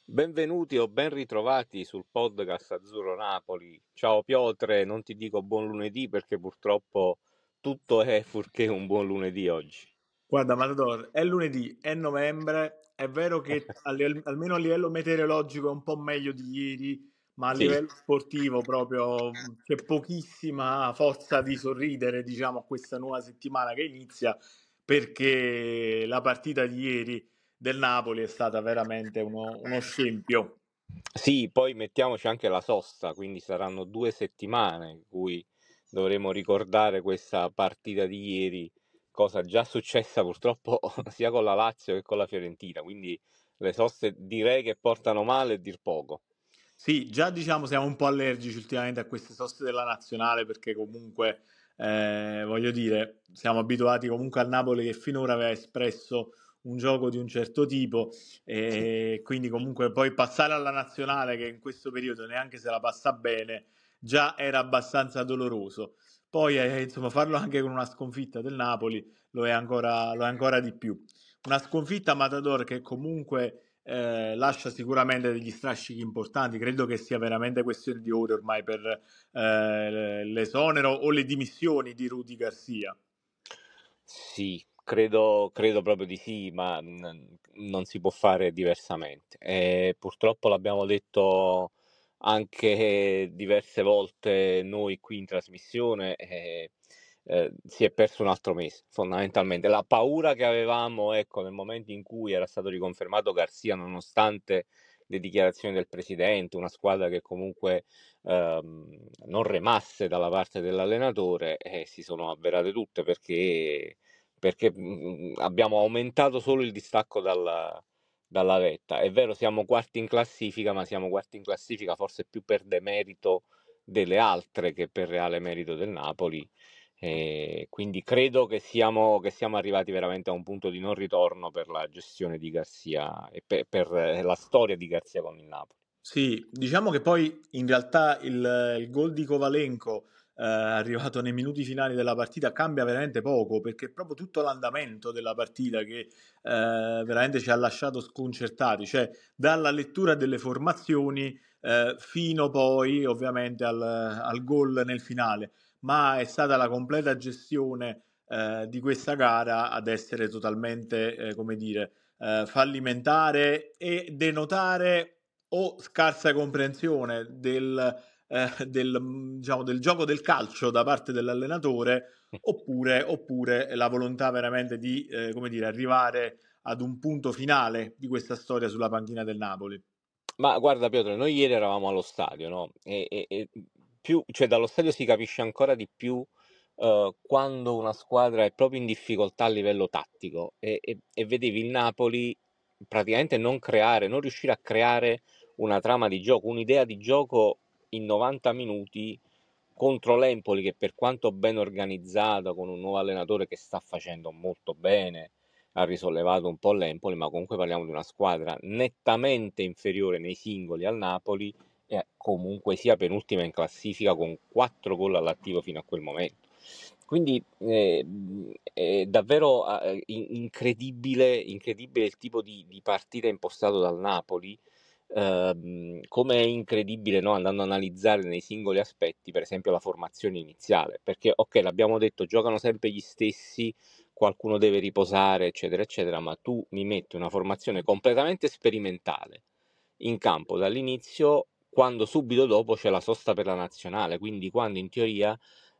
Benvenuti o ben ritrovati sul podcast Azzurro Napoli. Ciao Piotre, non ti dico buon lunedì perché purtroppo tutto è fuorché un buon lunedì oggi. Guarda, Matador, è lunedì, è novembre, è vero che almeno a livello meteorologico è un po' meglio di ieri, ma a Sì, livello sportivo proprio c'è pochissima forza di sorridere, diciamo, a questa nuova settimana che inizia, perché la partita di ieri del Napoli è stata veramente uno scempio. sì, poi mettiamoci anche la sosta, quindi saranno 2 settimane in cui dovremo ricordare questa partita di ieri, cosa già successa purtroppo sia con la Lazio che con la Fiorentina, quindi le soste direi che portano male a dir poco. Sì, già diciamo siamo un po' allergici ultimamente a queste soste della nazionale perché comunque, voglio dire, siamo abituati comunque al Napoli che finora aveva espresso un gioco di un certo tipo e quindi comunque poi passare alla nazionale che in questo periodo neanche se la passa bene già era abbastanza doloroso. Poi insomma farlo anche con una sconfitta del Napoli lo è ancora di più. Una sconfitta a Matador che comunque lascia sicuramente degli strascichi importanti. Credo che sia veramente questione di ore ormai per l'esonero o le dimissioni di Rudy Garcia. Sì, credo proprio di sì, ma non si può fare diversamente. E purtroppo l'abbiamo detto anche diverse volte noi qui in trasmissione, si è perso un altro mese, fondamentalmente. La paura che avevamo, ecco, nel momento in cui era stato riconfermato Garzia, nonostante le dichiarazioni del presidente, una squadra che comunque non remasse dalla parte dell'allenatore, si sono avverate tutte perché abbiamo aumentato solo il distacco dalla vetta. È vero, siamo quarti in classifica, ma siamo quarti in classifica forse più per demerito delle altre che per reale merito del Napoli. Quindi credo che siamo arrivati veramente a un punto di non ritorno per la gestione di Garzia e per la storia di Garzia con il Napoli. Sì, diciamo che poi in realtà il gol di Kovalenko arrivato nei minuti finali della partita cambia veramente poco perché è proprio tutto l'andamento della partita che veramente ci ha lasciato sconcertati, cioè dalla lettura delle formazioni fino poi ovviamente al gol nel finale, ma è stata la completa gestione di questa gara ad essere totalmente, come dire, fallimentare e denotare o scarsa comprensione diciamo, del gioco del calcio da parte dell'allenatore oppure la volontà veramente di come dire, arrivare ad un punto finale di questa storia sulla panchina del Napoli. Ma guarda Pietro, noi ieri eravamo allo stadio, no? Cioè, dallo stadio si capisce ancora di più quando una squadra è proprio in difficoltà a livello tattico e vedevi il Napoli praticamente non riuscire a creare una trama di gioco, un'idea di gioco in 90 minuti contro l'Empoli che per quanto ben organizzata, con un nuovo allenatore che sta facendo molto bene, ha risollevato un po' l'Empoli, ma comunque parliamo di una squadra nettamente inferiore nei singoli al Napoli e comunque sia penultima in classifica con 4 gol all'attivo fino a quel momento. Quindi è davvero incredibile il tipo di partita impostato dal Napoli. Come è incredibile, no, andando ad analizzare nei singoli aspetti, per esempio la formazione iniziale, perché ok, l'abbiamo detto, giocano sempre gli stessi, qualcuno deve riposare, eccetera, eccetera, ma tu mi metti una formazione completamente sperimentale in campo dall'inizio, quando subito dopo c'è la sosta per la nazionale, quindi quando in teoria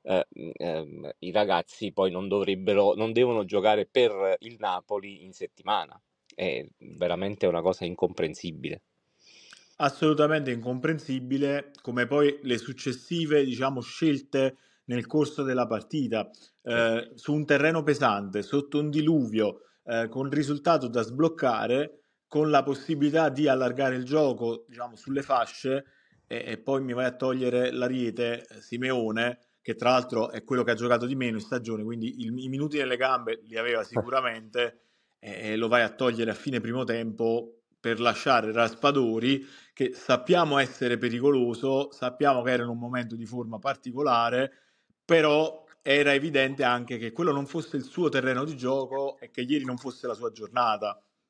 i ragazzi poi non devono giocare per il Napoli in settimana. È veramente una cosa incomprensibile. Assolutamente incomprensibile, come poi le successive, diciamo, scelte nel corso della partita, Sì. su un terreno pesante, sotto un diluvio, con risultato da sbloccare, con la possibilità di allargare il gioco, diciamo, sulle fasce, e poi mi vai a togliere l'Ariete, Simeone, che tra l'altro è quello che ha giocato di meno in stagione, quindi i minuti nelle gambe li aveva sicuramente, e lo vai a togliere a fine primo tempo per lasciare Raspadori che sappiamo essere pericoloso, sappiamo che era in un momento di forma particolare, però era evidente anche che quello non fosse il suo terreno di gioco e che ieri non fosse la sua giornata.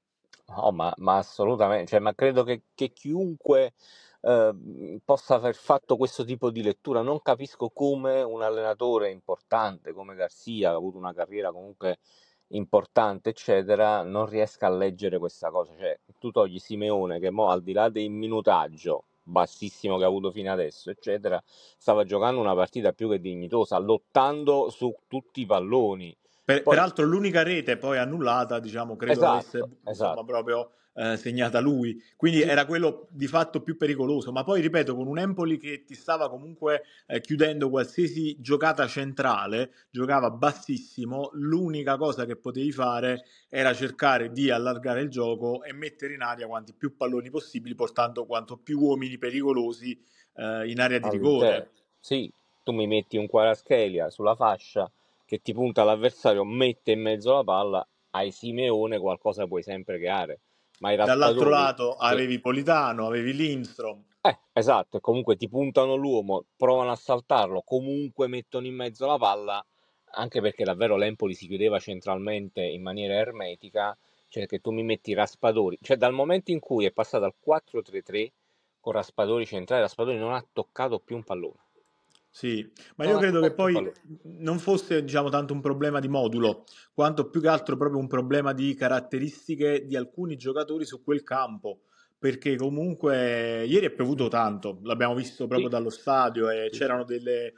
Oh, ma assolutamente, cioè, ma credo che chiunque possa aver fatto questo tipo di lettura. Non capisco come un allenatore importante come Garcia, che ha avuto una carriera comunque importante, eccetera, non riesca a leggere questa cosa. Cioè, tu togli Simeone, che mo, al di là del minutaggio bassissimo che ha avuto fino adesso, eccetera, stava giocando una partita più che dignitosa, lottando su tutti i palloni. Poi, Peraltro l'unica rete poi annullata, diciamo, credo l'avesse esatto, insomma esatto. proprio segnata lui, quindi Sì, era quello di fatto più pericoloso, ma poi ripeto, con un Empoli che ti stava comunque chiudendo qualsiasi giocata centrale, giocava bassissimo, l'unica cosa che potevi fare era cercare di allargare il gioco e mettere in aria quanti più palloni possibili, portando quanto più uomini pericolosi in area di all'interno. rigore. Sì, tu mi metti un Kvaratskhelia sulla fascia che ti punta l'avversario, mette in mezzo la palla, ai Simeone qualcosa puoi sempre creare, ma i Dall'altro raspadori lato che avevi Politano, avevi Lindstrom. esatto, e comunque ti puntano l'uomo, provano a saltarlo, comunque mettono in mezzo la palla, anche perché davvero l'Empoli si chiudeva centralmente in maniera ermetica, cioè che tu mi metti Raspadori, cioè dal momento in cui è passato al 4-3-3 con Raspadori centrale, Raspadori non ha toccato più un pallone, Sì, ma non io ha credo che toccato più un poi pallone. non fosse, diciamo, tanto un problema di modulo, quanto più che altro proprio un problema di caratteristiche di alcuni giocatori su quel campo, perché comunque ieri è piovuto tanto, l'abbiamo visto proprio Sì, dallo stadio e sì, sì. c'erano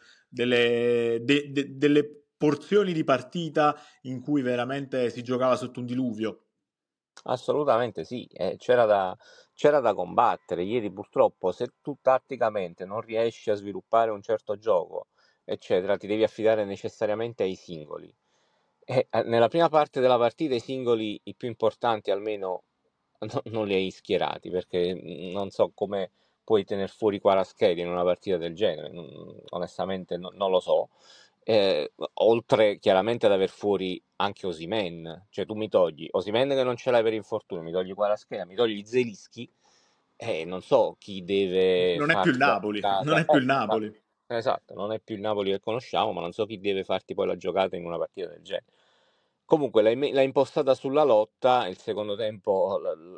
delle porzioni di partita in cui veramente si giocava sotto un diluvio. Assolutamente sì, c'era da combattere. Ieri purtroppo se tu tatticamente non riesci a sviluppare un certo gioco, eccetera, ti devi affidare necessariamente ai singoli. E nella prima parte della partita i singoli, i più importanti almeno, non li hai schierati, perché non so come puoi tener fuori Kvaratskhelia in una partita del genere, onestamente non lo so. Oltre chiaramente ad aver fuori anche Osimhen, cioè tu mi togli Osimhen che non ce l'hai per infortunio, mi togli Kvaratskhelia, mi togli Zelinski e non so chi deve Non è più il farti la Napoli, non giocata. è più il Infatti, Napoli. esatto, non è più il Napoli che conosciamo, ma non so chi deve farti poi la giocata in una partita del genere. Comunque l'hai impostata sulla lotta, il secondo tempo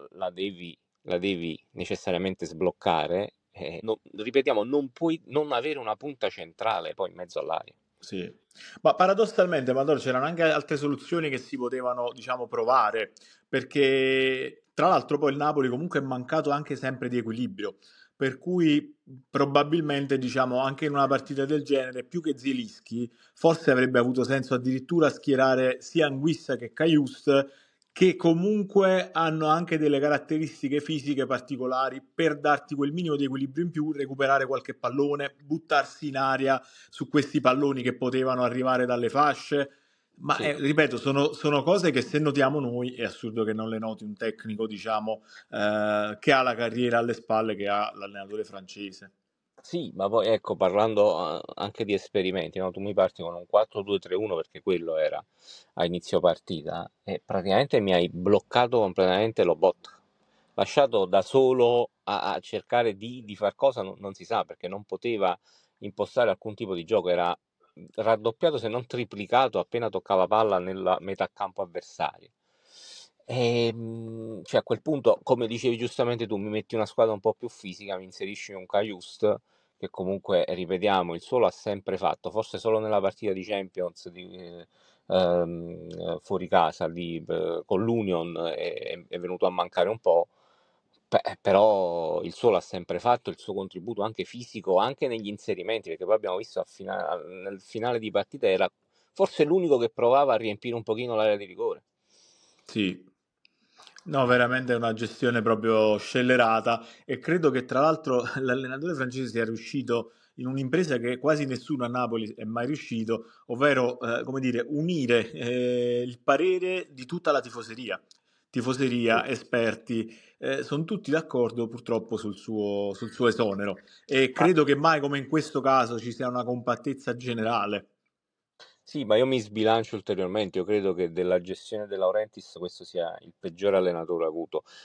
la devi necessariamente sbloccare. Ripetiamo, non puoi non avere una punta centrale poi in mezzo all'aria. Sì, ma paradossalmente, Mador, c'erano anche altre soluzioni che si potevano, diciamo, provare, perché tra l'altro poi il Napoli comunque è mancato anche sempre di equilibrio, per cui probabilmente, diciamo, anche in una partita del genere, più che Zielinski, forse avrebbe avuto senso addirittura schierare sia Anguissa che Kajust, che comunque hanno anche delle caratteristiche fisiche particolari per darti quel minimo di equilibrio in più, recuperare qualche pallone, buttarsi in aria su questi palloni che potevano arrivare dalle fasce. Ma Sì. ripeto, sono cose che se notiamo noi è assurdo che non le noti un tecnico, diciamo, che ha la carriera alle spalle, che ha l'allenatore francese. Sì, ma poi ecco, parlando anche di esperimenti, no? Tu mi parti con un 4-2-3-1 perché quello era a inizio partita e praticamente mi hai bloccato completamente lo bot. Lasciato da solo a cercare di far cosa non si sa perché non poteva impostare alcun tipo di gioco, era raddoppiato se non triplicato appena toccava palla nella metà campo avversaria. Cioè a quel punto, come dicevi giustamente tu, mi metti una squadra un po' più fisica, mi inserisci un Kajust che comunque, ripetiamo, il suo l'ha sempre fatto, forse solo nella partita di Champions fuori casa con l'Union è venuto a mancare un po', però il suo l'ha sempre fatto, il suo contributo anche fisico, anche negli inserimenti, perché poi abbiamo visto nel finale di partita era forse l'unico che provava a riempire un pochino l'area di rigore. Sì, no, veramente è una gestione proprio scellerata e credo che tra l'altro l'allenatore francese sia riuscito in un'impresa che quasi nessuno a Napoli è mai riuscito, ovvero, come dire, unire il parere di tutta la tifoseria. Sì. Tifoseria, esperti, sono tutti d'accordo purtroppo sul suo esonero e Ma credo che mai come in questo caso ci sia una compattezza generale. Sì, ma io mi sbilancio ulteriormente. Io credo che della gestione De Laurentiis questo sia il peggiore allenatore avuto.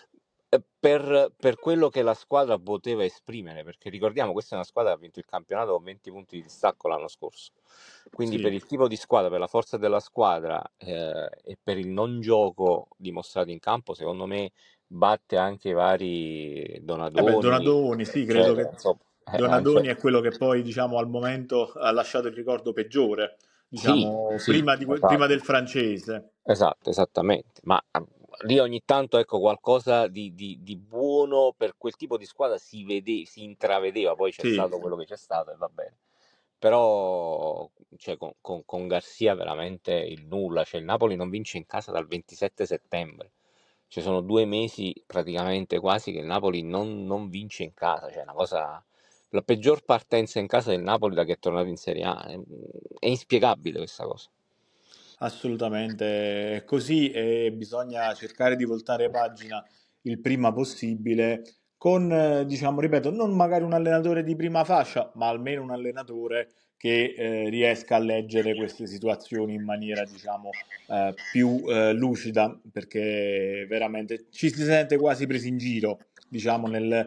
per quello che la squadra poteva esprimere, perché ricordiamo, questa è una squadra che ha vinto il campionato con 20 punti di distacco l'anno scorso. Quindi per Sì. il tipo di squadra, per la forza della squadra e per il non gioco dimostrato in campo, secondo me batte anche i vari Eh beh, Donadoni, Donadoni, sì, credo eccetera. che Insomma, Donadoni anche... è quello che poi, diciamo, al momento ha lasciato il ricordo peggiore, Sì, diciamo, sì, prima del esatto. francese. Esatto, esattamente, ma lì ogni tanto ecco qualcosa di buono per quel tipo di squadra si intravedeva, poi c'è Sì. stato quello che c'è stato e va bene. Però cioè, con Garcia veramente il nulla, cioè il Napoli non vince in casa dal 27 settembre, ci sono 2 mesi praticamente quasi che il Napoli non vince in casa, cioè una cosa, la peggior partenza in casa del Napoli da che è tornato in Serie A, è inspiegabile questa cosa. Assolutamente è così e bisogna cercare di voltare pagina il prima possibile con, diciamo, ripeto, non magari un allenatore di prima fascia, ma almeno un allenatore che riesca a leggere queste situazioni in maniera, diciamo, più lucida, perché veramente ci si sente quasi presi in giro, diciamo,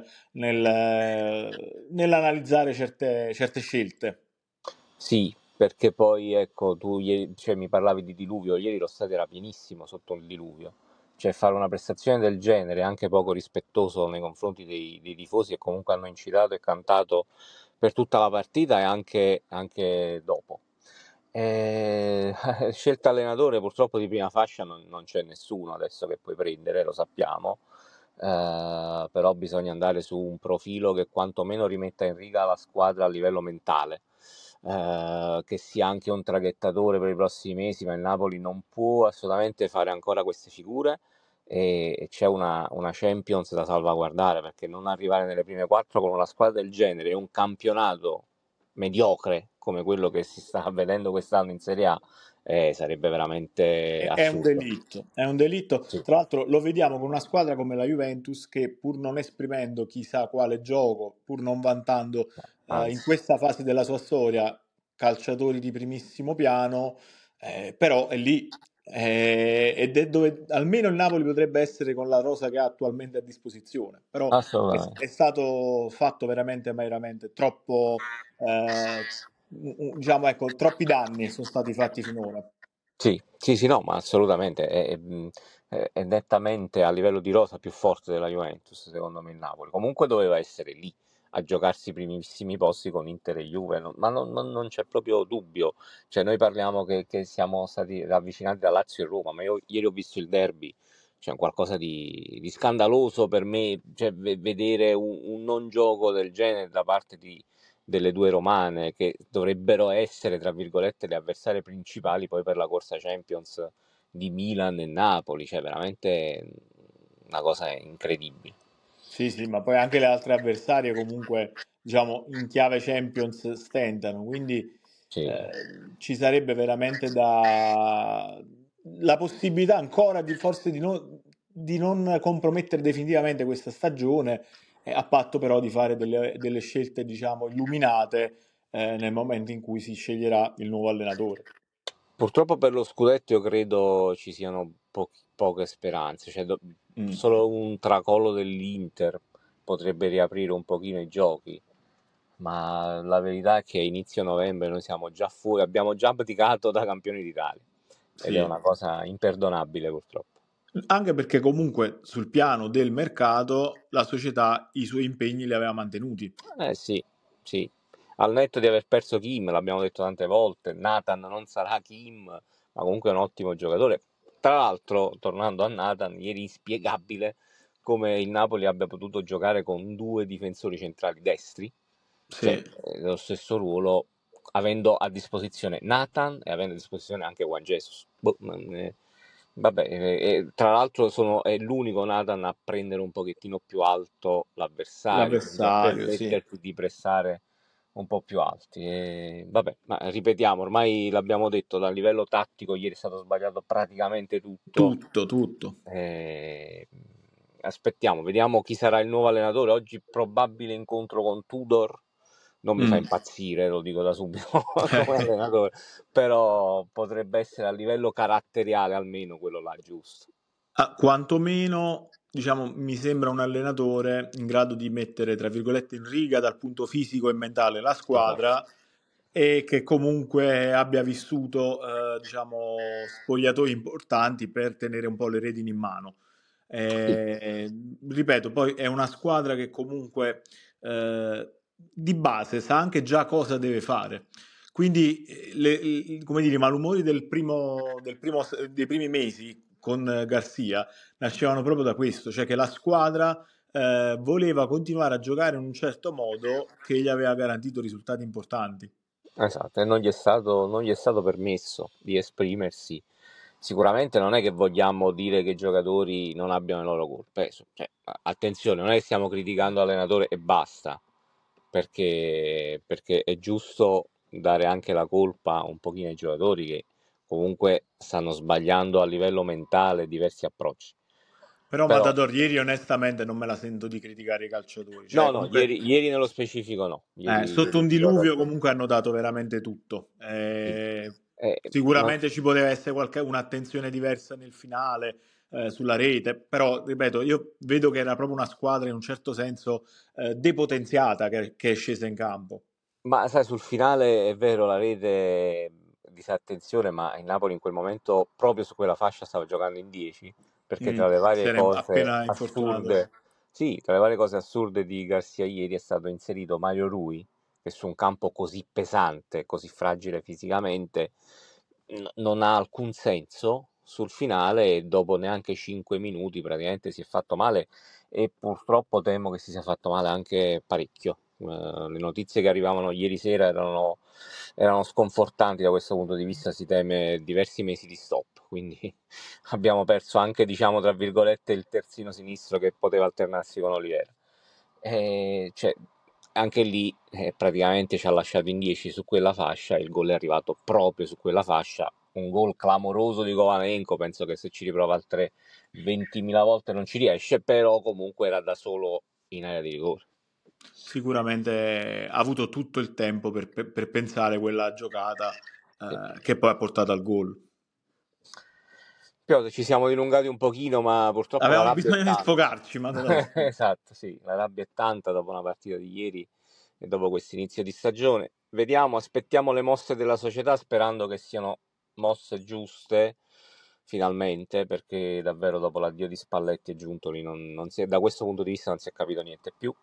nell'analizzare certe scelte. Sì, perché poi ecco, tu ieri, cioè, mi parlavi di diluvio, ieri lo stadio era pienissimo sotto il diluvio. Cioè fare una prestazione del genere, anche poco rispettoso nei confronti dei tifosi che comunque hanno incitato e cantato per tutta la partita e anche dopo. Eh, scelta allenatore purtroppo di prima fascia non c'è nessuno adesso che puoi prendere, lo sappiamo. Però bisogna andare su un profilo che quantomeno rimetta in riga la squadra a livello mentale, che sia anche un traghettatore per i prossimi mesi, ma il Napoli non può assolutamente fare ancora queste figure e c'è una Champions da salvaguardare, perché non arrivare nelle prime quattro con una squadra del genere e un campionato mediocre come quello che si sta vedendo quest'anno in Serie A sarebbe veramente È un assurdo. delitto, è un delitto. Sì, Tra l'altro lo vediamo con una squadra come la Juventus che pur non esprimendo chissà quale gioco, pur non vantando in anzi, questa fase della sua storia calciatori di primissimo piano, però è lì ed è dove almeno il Napoli potrebbe essere con la rosa che ha attualmente a disposizione. Però è assolutamente. stato fatto veramente, ma veramente troppo, diciamo, ecco, troppi danni sono stati fatti finora. Sì, sì, sì, no, ma assolutamente è nettamente a livello di rosa più forte della Juventus, secondo me il Napoli. Comunque doveva essere lì a giocarsi i primissimi posti con Inter e Juve, ma non c'è proprio dubbio. Cioè, noi parliamo che siamo stati ravvicinati da Lazio e Roma, ma io ieri ho visto il derby, cioè qualcosa di scandaloso per me, cioè, vedere un non gioco del genere da parte delle due romane che dovrebbero essere, tra virgolette, le avversarie principali poi per la corsa Champions di Milan e Napoli, cioè veramente una cosa incredibile. Sì, sì, ma poi anche le altre avversarie comunque, diciamo, in chiave Champions stentano, quindi Sì. ci sarebbe veramente la possibilità ancora di forse di non compromettere definitivamente questa stagione, a patto però di fare delle scelte, diciamo, illuminate nel momento in cui si sceglierà il nuovo allenatore. Purtroppo per lo scudetto io credo ci siano poche speranze, cioè, Mm. solo un tracollo dell'Inter potrebbe riaprire un pochino i giochi, ma la verità è che a inizio novembre noi siamo già fuori, abbiamo già abdicato da campioni d'Italia ed è Sì. una cosa imperdonabile purtroppo. Anche perché comunque sul piano del mercato la società i suoi impegni li aveva mantenuti. Eh sì, sì. Al netto di aver perso Kim, l'abbiamo detto tante volte, Nathan non sarà Kim, ma comunque è un ottimo giocatore. Tra l'altro, tornando a Nathan, ieri inspiegabile come il Napoli abbia potuto giocare con due difensori centrali destri, cioè Sì, nello stesso ruolo, avendo a disposizione Nathan e avendo a disposizione anche Juan Jesus. Boh, vabbè, tra l'altro è l'unico Nathan a prendere un pochettino più alto l'avversario, quindi a l'avversario, sì. permetterti di pressare un po' più alti. E, vabbè, ma ripetiamo, ormai l'abbiamo detto, dal livello tattico ieri è stato sbagliato praticamente tutto. Tutto, tutto. E, aspettiamo, vediamo chi sarà il nuovo allenatore. Oggi probabile incontro con Tudor. Non mi fa Mm. impazzire, lo dico da subito, come allenatore, però potrebbe essere a livello caratteriale almeno quello là giusto. Quantomeno, diciamo, mi sembra un allenatore in grado di mettere, tra virgolette, in riga dal punto fisico e mentale la Esatto. squadra e che comunque abbia vissuto, diciamo, spogliatoi importanti per tenere un po' le redini in mano. Sì, Ripeto, poi è una squadra che comunque di base sa anche già cosa deve fare. Quindi, come dire, i malumori dei primi mesi con Garcia nascevano proprio da questo, cioè che la squadra voleva continuare a giocare in un certo modo che gli aveva garantito risultati importanti. esatto, e non gli è stato permesso di esprimersi. Sicuramente non è che vogliamo dire che i giocatori non abbiano le loro colpe. Cioè, attenzione, non è che stiamo criticando l'allenatore e basta, perché è giusto dare anche la colpa un pochino ai giocatori che comunque stanno sbagliando a livello mentale diversi approcci. Però Però Matador, ieri onestamente non me la sento di criticare i calciatori, cioè no, no, comunque ieri nello specifico no. sotto Ieri un i diluvio giocatori comunque hanno dato veramente tutto. sì. Non- Sicuramente ci poteva essere un'attenzione diversa nel finale, sulla rete, però ripeto, io vedo che era proprio una squadra in un certo senso depotenziata che è scesa in campo. Ma sai, sul finale è vero, la rete disattenzione, ma il Napoli in quel momento, proprio su quella fascia, stava giocando in 10, perché tra le Si varie era cose appena infortunato. assurde, sì, tra le varie cose assurde di Garcia ieri è stato inserito Mario Rui, che su un campo così pesante, così fragile fisicamente, non ha alcun senso sul finale e dopo neanche 5 minuti praticamente si è fatto male e purtroppo temo che si sia fatto male anche parecchio. Le notizie che arrivavano ieri sera erano sconfortanti da questo punto di vista, si teme diversi mesi di stop, quindi abbiamo perso anche, diciamo, tra virgolette, il terzino sinistro che poteva alternarsi con Oliveira. Cioè, anche lì praticamente ci ha lasciato in 10 su quella fascia, il gol è arrivato proprio su quella fascia, un gol clamoroso di Kovalenko, penso che se ci riprova altre 20.000 volte non ci riesce, però comunque era da solo in area di rigore. Sicuramente ha avuto tutto il tempo per pensare quella giocata Sì. che poi ha portato al gol. Piotr, ci siamo dilungati un pochino, ma purtroppo la Avevamo rabbia è bisogno di tanta. sfogarci, Matador. Esatto, sì, la rabbia è tanta dopo una partita di ieri e dopo questo inizio di stagione. Vediamo, aspettiamo le mosse della società sperando che siano mosse giuste, finalmente, perché davvero dopo l'addio di Spalletti e Giuntoli da questo punto di vista non si è capito niente più.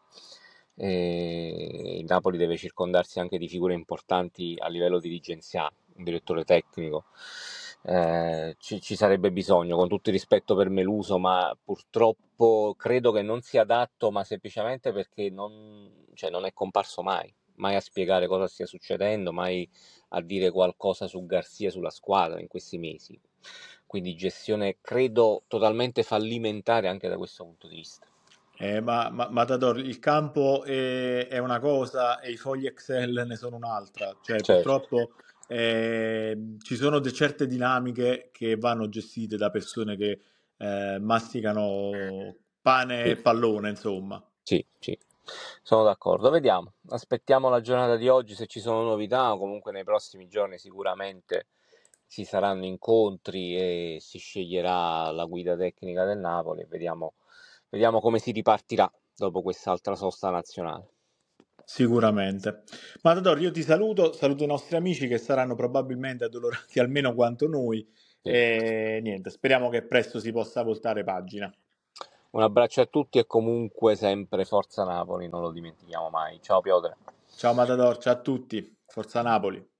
E il Napoli deve circondarsi anche di figure importanti a livello dirigenziale, un direttore tecnico. Ci sarebbe bisogno, con tutto il rispetto per Meluso, ma purtroppo credo che non sia adatto, ma semplicemente perché cioè, non è comparso mai a spiegare cosa stia succedendo, mai a dire qualcosa su Garzia, sulla squadra in questi mesi. Quindi gestione credo totalmente fallimentare anche da questo punto di vista. Matador, il campo è una cosa e i fogli Excel ne sono un'altra. Cioè, Certo, purtroppo ci sono certe dinamiche che vanno gestite da persone che masticano pane sì. e pallone, insomma. Sì, sì, sono d'accordo. Vediamo, aspettiamo la giornata di oggi se ci sono novità, o comunque nei prossimi giorni sicuramente ci saranno incontri e si sceglierà la guida tecnica del Napoli e vediamo come si ripartirà dopo quest'altra sosta nazionale. Sicuramente. Matador, io ti saluto i nostri amici che saranno probabilmente addolorati almeno quanto noi Sì. e niente, speriamo che presto si possa voltare pagina. Un abbraccio a tutti e comunque sempre Forza Napoli, non lo dimentichiamo mai. Ciao Piotr. Ciao Matador, ciao a tutti, Forza Napoli.